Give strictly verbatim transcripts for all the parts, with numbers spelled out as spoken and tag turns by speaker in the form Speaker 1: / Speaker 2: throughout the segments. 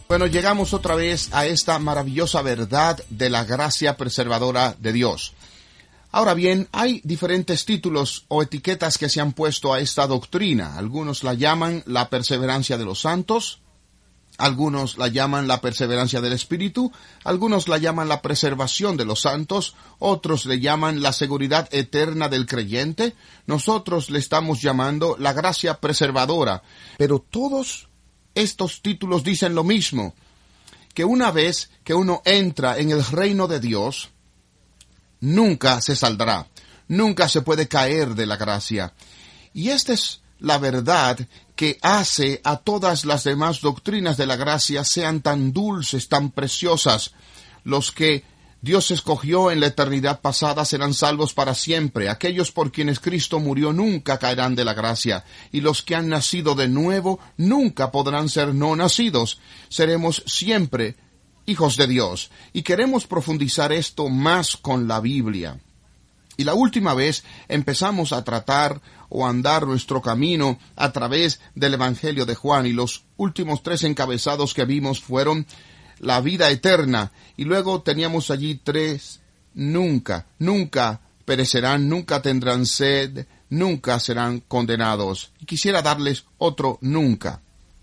Speaker 1: Bueno, llegamos otra vez a esta maravillosa verdad de la gracia preservadora de Dios. Ahora bien, hay diferentes títulos o etiquetas que se han puesto a esta doctrina. Algunos la llaman la perseverancia de los santos, algunos la llaman la perseverancia del Espíritu, algunos la llaman la preservación de los santos, otros le llaman la seguridad eterna del creyente. Nosotros le estamos llamando la gracia preservadora. Pero todos estos títulos dicen lo mismo, que una vez que uno entra en el reino de Dios, nunca se saldrá, nunca se puede caer de la gracia. Y esta es la verdad que hace a todas las demás doctrinas de la gracia sean tan dulces, tan preciosas. Los que Dios escogió en la eternidad pasada serán salvos para siempre. Aquellos por quienes Cristo murió nunca caerán de la gracia. Y los que han nacido de nuevo nunca podrán ser no nacidos. Seremos siempre hijos de Dios. Y queremos profundizar esto más con la Biblia. Y la última vez empezamos a tratar o andar nuestro camino a través del Evangelio de Juan, y los últimos tres encabezados que vimos fueron la vida eterna, y luego teníamos allí tres nunca, nunca perecerán, nunca tendrán sed, nunca serán condenados. Y quisiera darles otro nunca.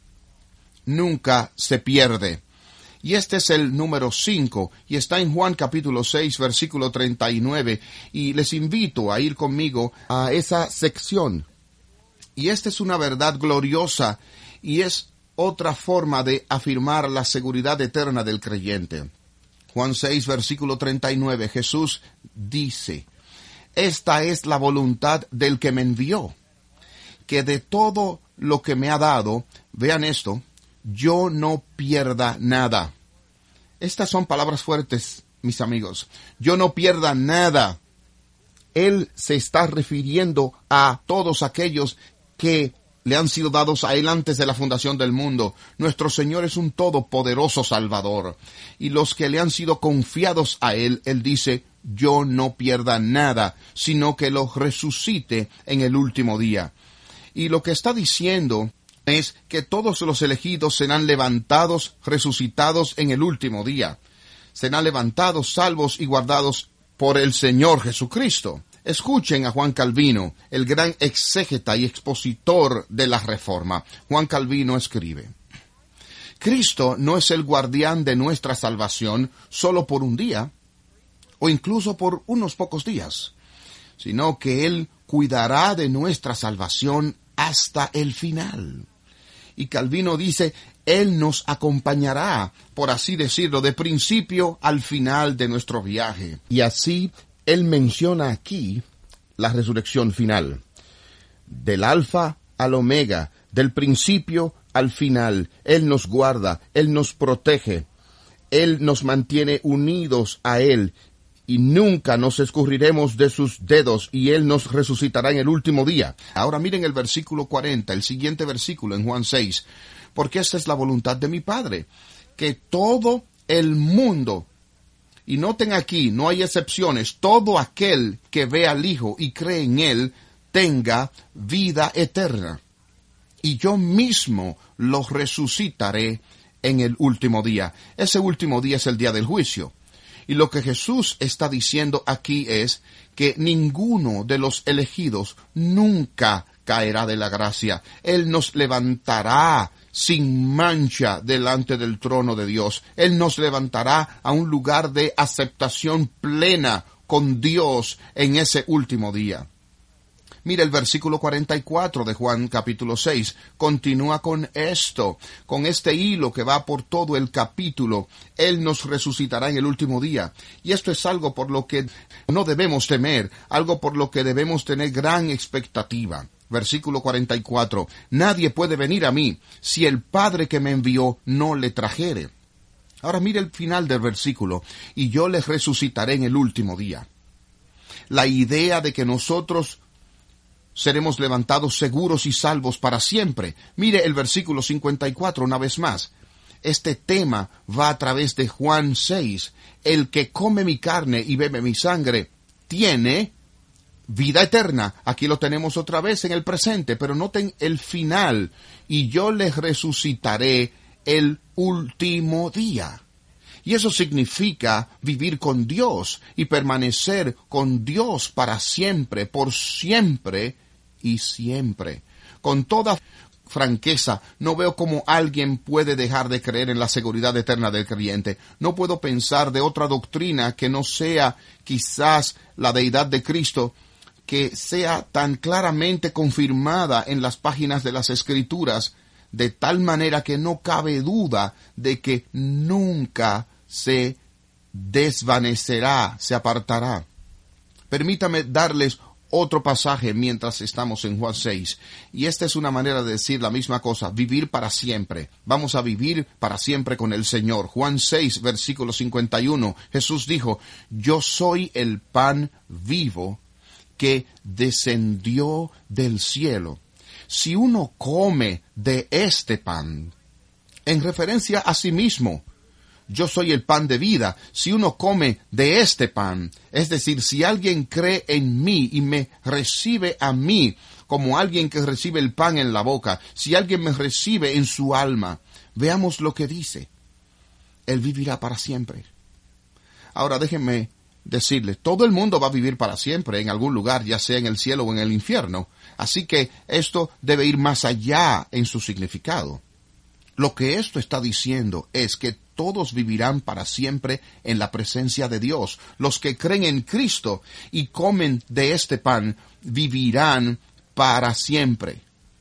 Speaker 1: Nunca se pierde. Y este es el número cinco, y está en Juan capítulo seis, versículo treinta y nueve, y les invito a ir conmigo a esa sección. Y esta es una verdad gloriosa, y es otra forma de afirmar la seguridad eterna del creyente. Juan seis, versículo treinta y nueve, Jesús dice: esta es la voluntad del que me envió, que de todo lo que me ha dado, vean esto, yo no pierda nada. Estas son palabras fuertes, mis amigos. Yo no pierda nada. Él se está refiriendo a todos aquellos que le han sido dados a Él antes de la fundación del mundo. Nuestro Señor es un todopoderoso Salvador. Y los que le han sido confiados a Él, Él dice, yo no pierda nada, sino que lo resucite en el último día. Y lo que está diciendo es que todos los elegidos serán levantados, resucitados en el último día. Serán levantados, salvos y guardados por el Señor Jesucristo. Escuchen a Juan Calvino, el gran exégeta y expositor de la Reforma. Juan Calvino escribe: Cristo no es el guardián de nuestra salvación solo por un día, o incluso por unos pocos días, sino que Él cuidará de nuestra salvación hasta el final. Y Calvino dice, Él nos acompañará, por así decirlo, de principio al final de nuestro viaje. Y así, Él menciona aquí la resurrección final. Del alfa al omega, del principio al final, Él nos guarda, Él nos protege, Él nos mantiene unidos a Él, y nunca nos escurriremos de sus dedos, y Él nos resucitará en el último día. Ahora miren el versículo cuarenta, el siguiente versículo en Juan seis. Porque esta es la voluntad de mi Padre, que todo el mundo, y noten aquí, no hay excepciones, todo aquel que ve al Hijo y cree en Él, tenga vida eterna. Y yo mismo los resucitaré en el último día. Ese último día es el día del juicio. Y lo que Jesús está diciendo aquí es que ninguno de los elegidos nunca caerá de la gracia. Él nos levantará sin mancha delante del trono de Dios. Él nos levantará a un lugar de aceptación plena con Dios en ese último día. Mira el versículo cuarenta y cuatro de Juan capítulo seis. Continúa con esto, con este hilo que va por todo el capítulo. Él nos resucitará en el último día. Y esto es algo por lo que no debemos temer, algo por lo que debemos tener gran expectativa. Versículo cuarenta y cuatro. Nadie puede venir a mí si el Padre que me envió no le trajere. Ahora mire el final del versículo. Y yo les resucitaré en el último día. La idea de que nosotros seremos levantados seguros y salvos para siempre. Mire el versículo cincuenta y cuatro una vez más. Este tema va a través de Juan seis. El que come mi carne y bebe mi sangre tiene vida eterna. Aquí lo tenemos otra vez en el presente, pero noten el final. Y yo les resucitaré el último día. Y eso significa vivir con Dios y permanecer con Dios para siempre, por siempre y siempre. Con toda franqueza, no veo cómo alguien puede dejar de creer en la seguridad eterna del creyente. No puedo pensar de otra doctrina que no sea quizás la deidad de Cristo, que sea tan claramente confirmada en las páginas de las Escrituras, de tal manera que no cabe duda de que nunca se desvanecerá, se apartará. Permítame darles otro pasaje mientras estamos en Juan seis, y esta es una manera de decir la misma cosa: vivir para siempre. Vamos a vivir para siempre con el Señor. Juan seis, versículo cincuenta y uno, Jesús dijo: yo soy el pan vivo que descendió del cielo. Si uno come de este pan, en referencia a sí mismo, yo soy el pan de vida. Si uno come de este pan, es decir, si alguien cree en mí y me recibe a mí como alguien que recibe el pan en la boca, si alguien me recibe en su alma, veamos lo que dice: él vivirá para siempre. Ahora déjenme decirles, todo el mundo va a vivir para siempre en algún lugar, ya sea en el cielo o en el infierno. Así que esto debe ir más allá en su significado. Lo que esto está diciendo es que todos vivirán para siempre en la presencia de Dios. Los que creen en Cristo y comen de este pan vivirán para siempre.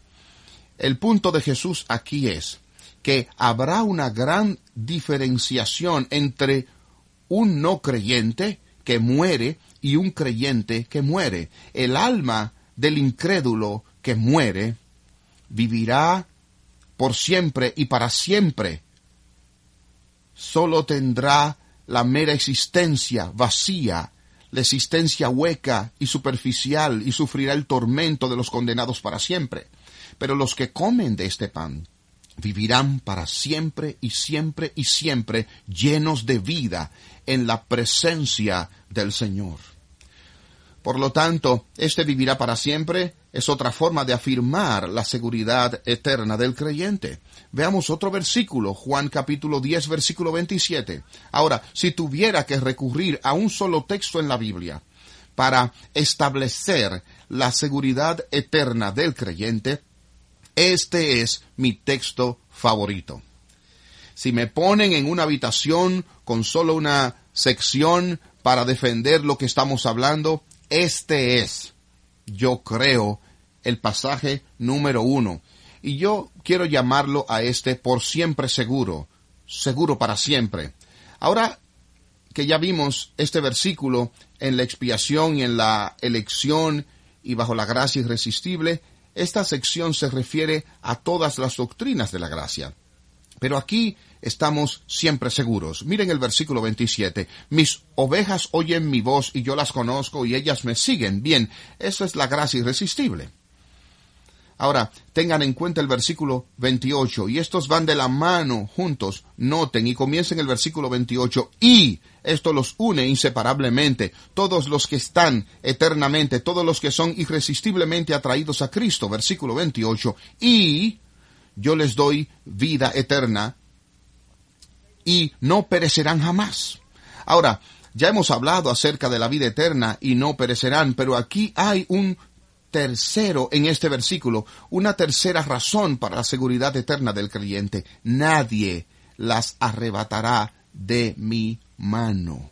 Speaker 1: El punto de Jesús aquí es que habrá una gran diferenciación entre un no creyente que muere y un creyente que muere. El alma del incrédulo que muere vivirá por siempre y para siempre. Solo tendrá la mera existencia vacía, la existencia hueca y superficial, y sufrirá el tormento de los condenados para siempre. Pero los que comen de este pan vivirán para siempre y siempre y siempre, llenos de vida en la presencia del Señor. Por lo tanto, este vivirá para siempre es otra forma de afirmar la seguridad eterna del creyente. Veamos otro versículo, Juan capítulo diez, versículo veintisiete. Ahora, si tuviera que recurrir a un solo texto en la Biblia para establecer la seguridad eterna del creyente, este es mi texto favorito. Si me ponen en una habitación con solo una sección para defender lo que estamos hablando, este es, yo creo, el pasaje número uno. Y yo quiero llamarlo a este por siempre seguro, seguro para siempre. Ahora que ya vimos este versículo en la expiación y en la elección y bajo la gracia irresistible, esta sección se refiere a todas las doctrinas de la gracia. Pero aquí estamos siempre seguros. Miren el versículo veintisiete. Mis ovejas oyen mi voz y yo las conozco y ellas me siguen. Bien, eso es la gracia irresistible. Ahora, tengan en cuenta el versículo veintiocho, y estos van de la mano juntos. Noten, y comiencen el versículo veintiocho, y esto los une inseparablemente. Todos los que están eternamente, todos los que son irresistiblemente atraídos a Cristo. Versículo veintiocho, y yo les doy vida eterna, y no perecerán jamás. Ahora, ya hemos hablado acerca de la vida eterna y no perecerán, pero aquí hay un tercero en este versículo, una tercera razón para la seguridad eterna del creyente. Nadie las arrebatará de mi mano.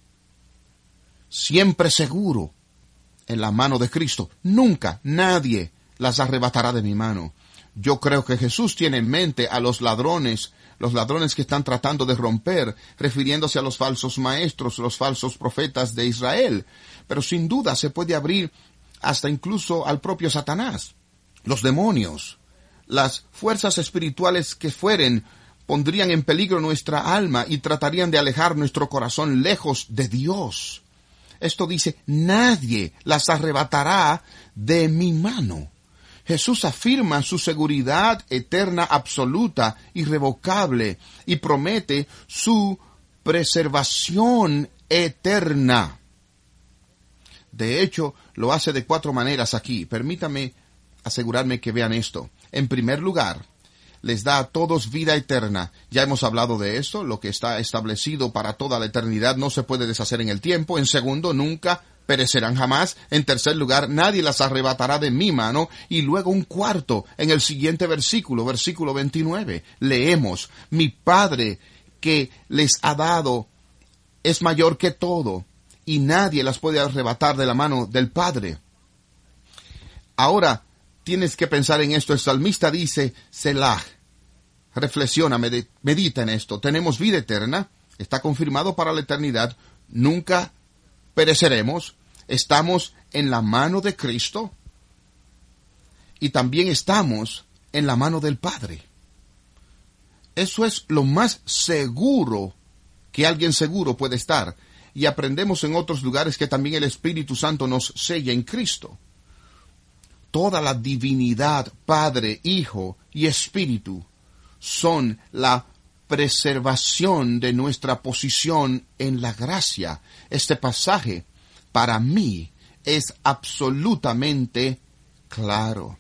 Speaker 1: Siempre seguro en la mano de Cristo. Nunca nadie las arrebatará de mi mano. Yo creo que Jesús tiene en mente a los ladrones, los ladrones que están tratando de romper, refiriéndose a los falsos maestros, los falsos profetas de Israel. Pero sin duda se puede abrir hasta incluso al propio Satanás. Los demonios, las fuerzas espirituales que fueren, pondrían en peligro nuestra alma y tratarían de alejar nuestro corazón lejos de Dios. Esto dice, nadie las arrebatará de mi mano. Jesús afirma su seguridad eterna absoluta, irrevocable, y promete su preservación eterna. De hecho, lo hace de cuatro maneras aquí. Permítame asegurarme que vean esto. En primer lugar, les da a todos vida eterna. Ya hemos hablado de esto, lo que está establecido para toda la eternidad no se puede deshacer en el tiempo. En segundo, nunca perecerán jamás. En tercer lugar, nadie las arrebatará de mi mano. Y luego un cuarto, en el siguiente versículo, versículo veintinueve, leemos, mi Padre que les ha dado es mayor que todo, y nadie las puede arrebatar de la mano del Padre. Ahora, tienes que pensar en esto. El salmista dice, Selah. Reflexiona, medita en esto. Tenemos vida eterna, está confirmado para la eternidad, nunca pereceremos, estamos en la mano de Cristo y también estamos en la mano del Padre. Eso es lo más seguro que alguien seguro puede estar. Y aprendemos en otros lugares que también el Espíritu Santo nos sella en Cristo. Toda la divinidad, Padre, Hijo y Espíritu, son la preservación de nuestra posición en la gracia. Este pasaje, para mí, es absolutamente claro.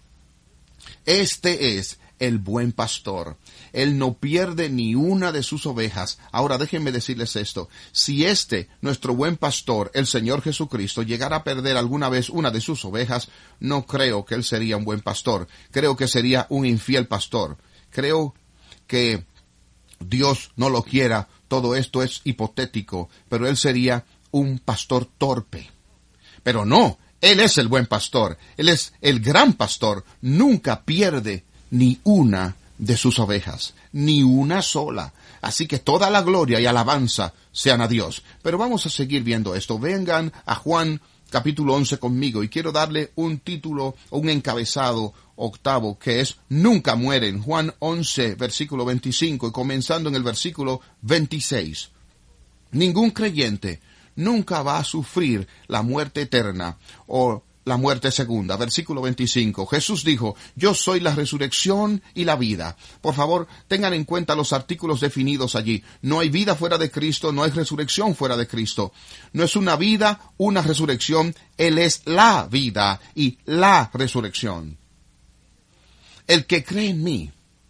Speaker 1: Este es el buen pastor. Él no pierde ni una de sus ovejas. Ahora déjenme decirles esto. Si este, nuestro buen pastor, el Señor Jesucristo, llegara a perder alguna vez una de sus ovejas, no creo que él sería un buen pastor. Creo que sería un infiel pastor. Creo que Dios no lo quiera. Todo esto es hipotético, pero él sería un pastor torpe. Pero no, él es el buen pastor. Él es el gran pastor. Nunca pierde ni una de sus ovejas, ni una sola. Así que toda la gloria y alabanza sean a Dios. Pero vamos a seguir viendo esto. Vengan a Juan capítulo once conmigo y quiero darle un título o un encabezado octavo que es Nunca mueren. Juan once, versículo veinticinco y comenzando en el versículo veintiséis. Ningún creyente nunca va a sufrir la muerte eterna o la muerte segunda. Versículo veinticinco. Jesús dijo, yo soy la resurrección y la vida. Por favor, tengan en cuenta los artículos definidos allí. No hay vida fuera de Cristo, no hay resurrección fuera de Cristo. No es una vida, una resurrección. Él es la vida y la resurrección. El que cree en mí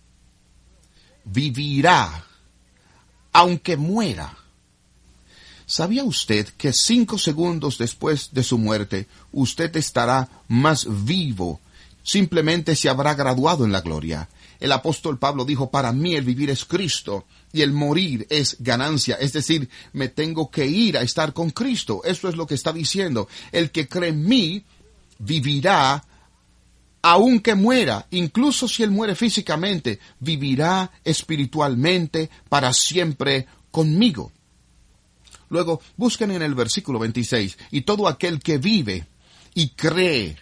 Speaker 1: vivirá aunque muera. ¿Sabía usted que cinco segundos después de su muerte, usted estará más vivo? Simplemente se habrá graduado en la gloria. El apóstol Pablo dijo, para mí el vivir es Cristo y el morir es ganancia. Es decir, me tengo que ir a estar con Cristo. Eso es lo que está diciendo. El que cree en mí vivirá aunque muera. Incluso si él muere físicamente, vivirá espiritualmente para siempre conmigo. Luego, busquen en el versículo veintiséis, y todo aquel que vive y cree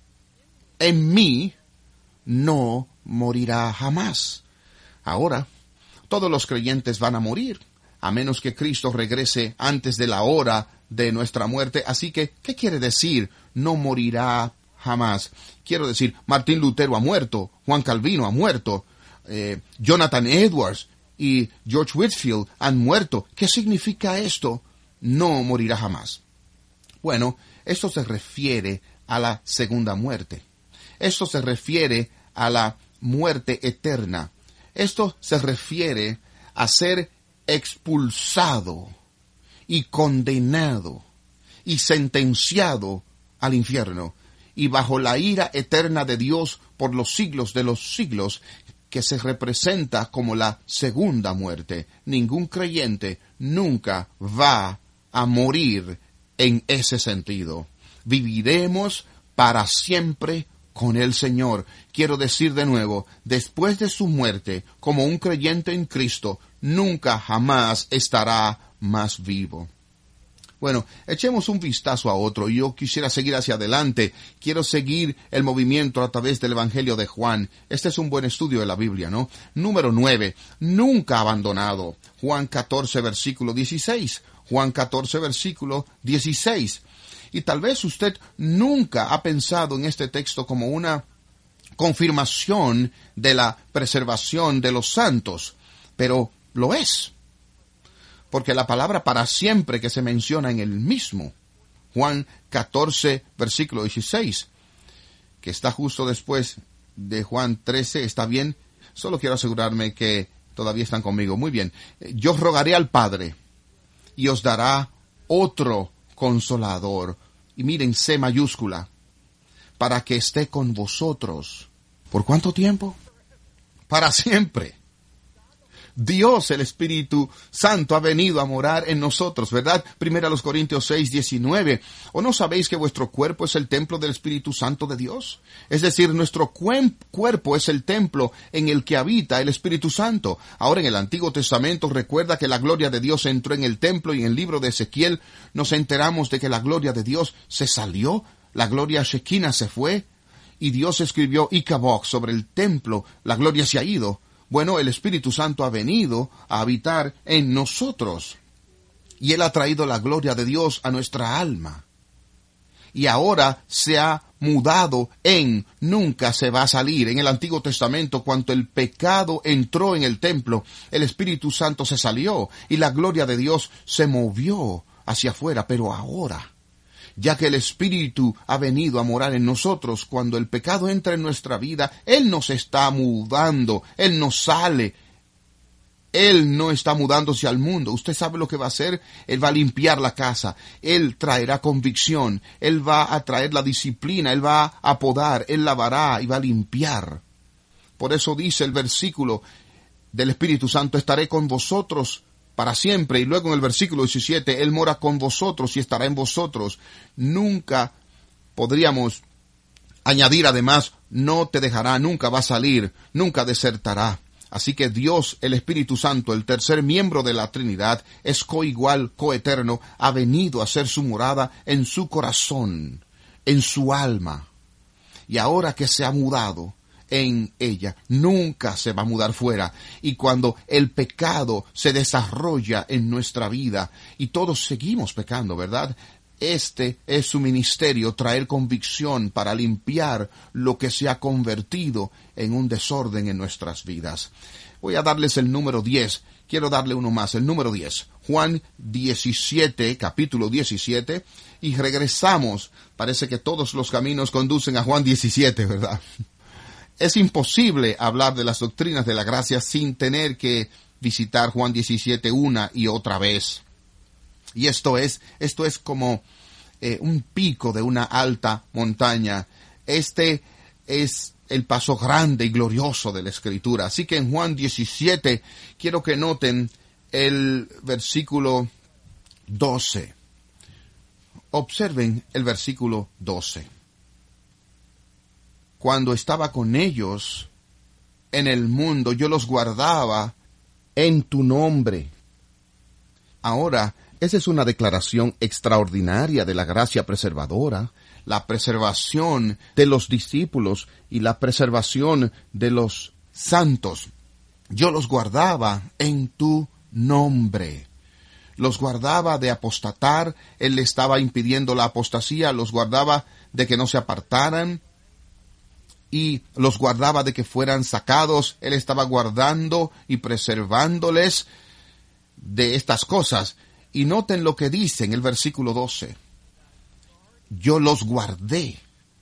Speaker 1: en mí, no morirá jamás. Ahora, todos los creyentes van a morir, a menos que Cristo regrese antes de la hora de nuestra muerte. Así que, ¿qué quiere decir no morirá jamás? Quiero decir, Martín Lutero ha muerto, Juan Calvino ha muerto, eh, Jonathan Edwards y George Whitefield han muerto. ¿Qué significa esto? No morirá jamás. Bueno, esto se refiere a la segunda muerte. Esto se refiere a la muerte eterna. Esto se refiere a ser expulsado y condenado y sentenciado al infierno y bajo la ira eterna de Dios por los siglos de los siglos, que se representa como la segunda muerte. Ningún creyente nunca va a morir en ese sentido. Viviremos para siempre con el Señor. Quiero decir de nuevo, después de su muerte, como un creyente en Cristo, nunca jamás estará más vivo. Bueno, echemos un vistazo a otro. Yo quisiera seguir hacia adelante. Quiero seguir el movimiento a través del Evangelio de Juan. Este es un buen estudio de la Biblia, ¿no? Número nueve. Nunca abandonado. Juan catorce, versículo dieciséis. Juan catorce, versículo dieciséis. Y tal vez usted nunca ha pensado en este texto como una confirmación de la preservación de los santos, pero lo es. Porque la palabra para siempre que se menciona en el mismo Juan catorce, versículo dieciséis, que está justo después de Juan trece, está bien, Solo quiero asegurarme que todavía están conmigo. Muy bien. Yo rogaré al Padre y os dará otro consolador. Y miren, C mayúscula, para que esté con vosotros. ¿Por cuánto tiempo? Para siempre. Dios, el Espíritu Santo, ha venido a morar en nosotros, ¿verdad? Primera los Corintios seis, diecinueve. ¿O no sabéis que vuestro cuerpo es el templo del Espíritu Santo de Dios? Es decir, nuestro cuerpo es el templo en el que habita el Espíritu Santo. Ahora, en el Antiguo Testamento, recuerda que la gloria de Dios entró en el templo, y en el libro de Ezequiel nos enteramos de que la gloria de Dios se salió, la gloria Shekinah se fue, y Dios escribió Icabod sobre el templo, la gloria se ha ido. Bueno, el Espíritu Santo ha venido a habitar en nosotros, y Él ha traído la gloria de Dios a nuestra alma. Y ahora se ha mudado en, nunca se va a salir. En el Antiguo Testamento, cuando el pecado entró en el templo, el Espíritu Santo se salió, y la gloria de Dios se movió hacia afuera. Pero ahora, ya que el Espíritu ha venido a morar en nosotros, cuando el pecado entra en nuestra vida, Él nos está mudando, Él nos sale. Él no está mudándose al mundo. Usted sabe lo que va a hacer. Él va a limpiar la casa. Él traerá convicción. Él va a traer la disciplina. Él va a podar. Él lavará y va a limpiar. Por eso dice el versículo del Espíritu Santo, estaré con vosotros para siempre. Y luego en el versículo diecisiete, Él mora con vosotros y estará en vosotros. Nunca podríamos añadir además, no te dejará, nunca va a salir, nunca desertará. Así que Dios, el Espíritu Santo, el tercer miembro de la Trinidad, es coigual, coeterno, ha venido a hacer su morada en su corazón, en su alma. Y ahora que se ha mudado en ella, nunca se va a mudar fuera. Y cuando el pecado se desarrolla en nuestra vida, y todos seguimos pecando, ¿verdad? Este es su ministerio, traer convicción para limpiar lo que se ha convertido en un desorden en nuestras vidas. Voy a darles el número diez. Quiero darle uno más, el número diez. Juan diecisiete, capítulo diecisiete. Y regresamos. Parece que todos los caminos conducen a Juan diecisiete, ¿verdad? Es imposible hablar de las doctrinas de la gracia sin tener que visitar Juan diecisiete una y otra vez. Y esto es, esto es como eh, un pico de una alta montaña. Este es el paso grande y glorioso de la Escritura. Así que en Juan diecisiete quiero que noten el versículo doce. Observen el versículo doce. Cuando estaba con ellos en el mundo, yo los guardaba en tu nombre. Ahora, esa es una declaración extraordinaria de la gracia preservadora, la preservación de los discípulos y la preservación de los santos. Yo los guardaba en tu nombre. Los guardaba de apostatar. Él le estaba impidiendo la apostasía, los guardaba de que no se apartaran y los guardaba de que fueran sacados. Él estaba guardando y preservándoles de estas cosas. Y noten lo que dice en el versículo doce. Yo los guardé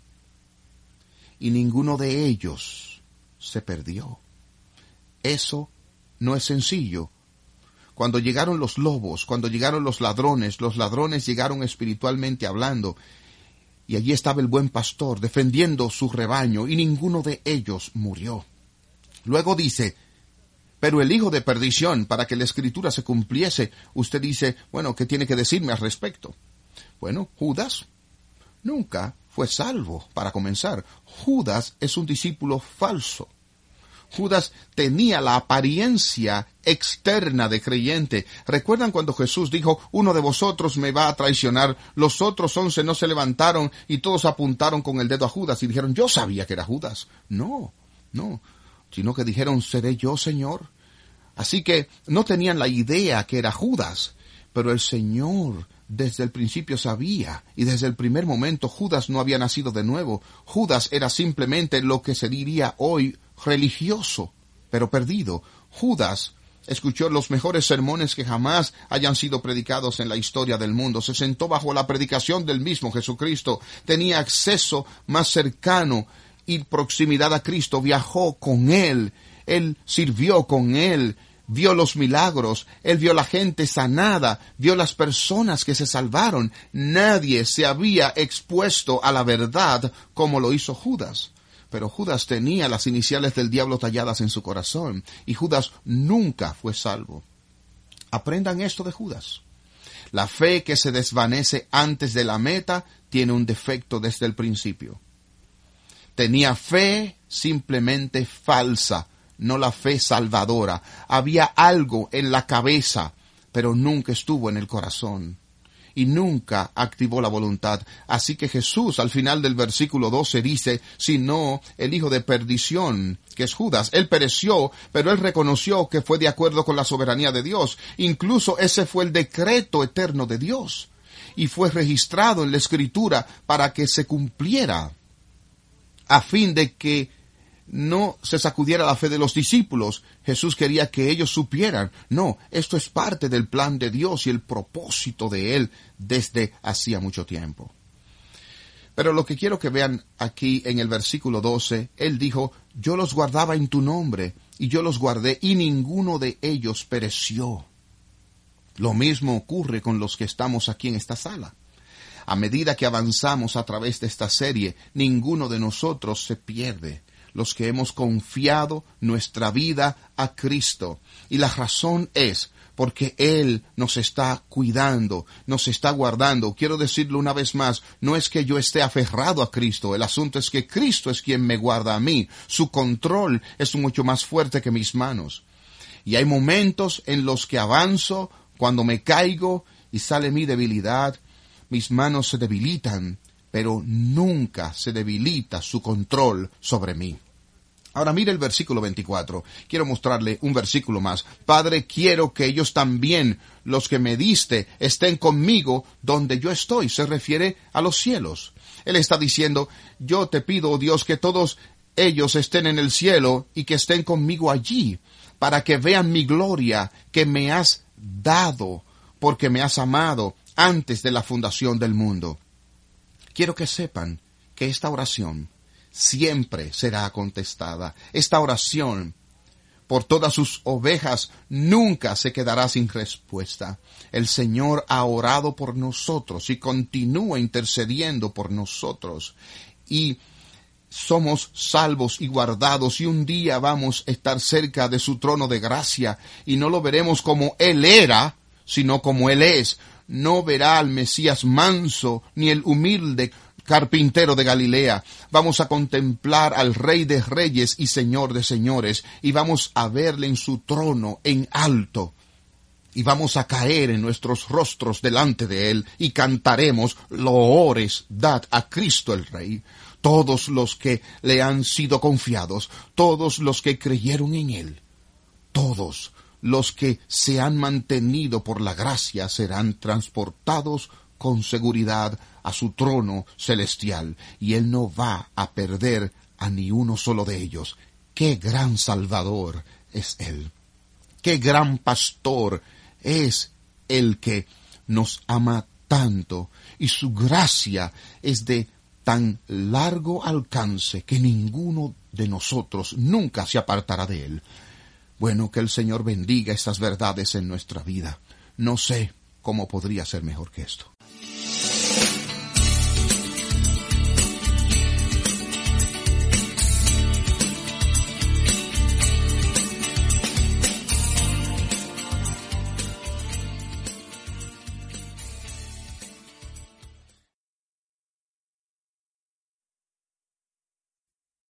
Speaker 1: y ninguno de ellos se perdió. Eso no es sencillo. Cuando llegaron los lobos, cuando llegaron los ladrones, los ladrones llegaron espiritualmente hablando, y allí estaba el buen pastor defendiendo su rebaño, y ninguno de ellos murió. Luego dice, pero el hijo de perdición, para que la Escritura se cumpliese, usted dice, bueno, ¿qué tiene que decirme al respecto? Bueno, Judas nunca fue salvo, para comenzar. Judas es un discípulo falso. Judas tenía la apariencia externa de creyente. ¿Recuerdan cuando Jesús dijo, uno de vosotros me va a traicionar? Los otros once no se levantaron y todos apuntaron con el dedo a Judas y dijeron, yo sabía que era Judas. No, no, sino que dijeron, ¿seré yo, Señor? Así que no tenían la idea que era Judas, pero el Señor desde el principio sabía, y desde el primer momento Judas no había nacido de nuevo. Judas era simplemente lo que se diría hoy religioso, pero perdido. Judas escuchó los mejores sermones que jamás hayan sido predicados en la historia del mundo. Se sentó bajo la predicación del mismo Jesucristo. Tenía acceso más cercano y proximidad a Cristo. Viajó con Él Él sirvió con él, vio los milagros, él vio la gente sanada, vio las personas que se salvaron. Nadie se había expuesto a la verdad como lo hizo Judas. Pero Judas tenía las iniciales del diablo talladas en su corazón, y Judas nunca fue salvo. Aprendan esto de Judas. La fe que se desvanece antes de la meta tiene un defecto desde el principio. Tenía fe simplemente falsa, no la fe salvadora. Había algo en la cabeza, pero nunca estuvo en el corazón. Y nunca activó la voluntad. Así que Jesús, al final del versículo doce, dice, sino el hijo de perdición, que es Judas. Él pereció, pero él reconoció que fue de acuerdo con la soberanía de Dios. Incluso ese fue el decreto eterno de Dios. Y fue registrado en la Escritura para que se cumpliera, a fin de que no se sacudiera la fe de los discípulos. Jesús quería que ellos supieran, no, esto es parte del plan de Dios y el propósito de Él desde hacía mucho tiempo. Pero lo que quiero que vean aquí en el versículo doce, Él dijo, yo los guardaba en tu nombre, y yo los guardé, y ninguno de ellos pereció. Lo mismo ocurre con los que estamos aquí en esta sala. A medida que avanzamos a través de esta serie, ninguno de nosotros se pierde. Los que hemos confiado nuestra vida a Cristo. Y la razón es porque Él nos está cuidando, nos está guardando. Quiero decirlo una vez más, no es que yo esté aferrado a Cristo, el asunto es que Cristo es quien me guarda a mí. Su control es mucho más fuerte que mis manos. Y hay momentos en los que avanzo, cuando me caigo y sale mi debilidad, mis manos se debilitan, pero nunca se debilita su control sobre mí. Ahora mire el versículo veinticuatro. Quiero mostrarle un versículo más. Padre, quiero que ellos también, los que me diste, estén conmigo donde yo estoy. Se refiere a los cielos. Él está diciendo, yo te pido, oh Dios, que todos ellos estén en el cielo y que estén conmigo allí, para que vean mi gloria que me has dado, porque me has amado antes de la fundación del mundo. Quiero que sepan que esta oración siempre será contestada. Esta oración por todas sus ovejas nunca se quedará sin respuesta. El Señor ha orado por nosotros y continúa intercediendo por nosotros. Y somos salvos y guardados, y un día vamos a estar cerca de su trono de gracia, y no lo veremos como Él era, sino como Él es. No verá al Mesías manso, ni el humilde carpintero de Galilea. Vamos a contemplar al Rey de Reyes y Señor de Señores, y vamos a verle en su trono en alto, y vamos a caer en nuestros rostros delante de Él, y cantaremos, loores dad a Cristo el Rey. Todos los que le han sido confiados, todos los que creyeron en Él, todos los que se han mantenido por la gracia serán transportados con seguridad a su trono celestial, y Él no va a perder a ni uno solo de ellos. ¡Qué gran Salvador es Él! ¡Qué gran pastor es el que nos ama tanto! Y su gracia es de tan largo alcance que ninguno de nosotros nunca se apartará de Él. Bueno, que el Señor bendiga estas verdades en nuestra vida. No sé cómo podría ser mejor que esto.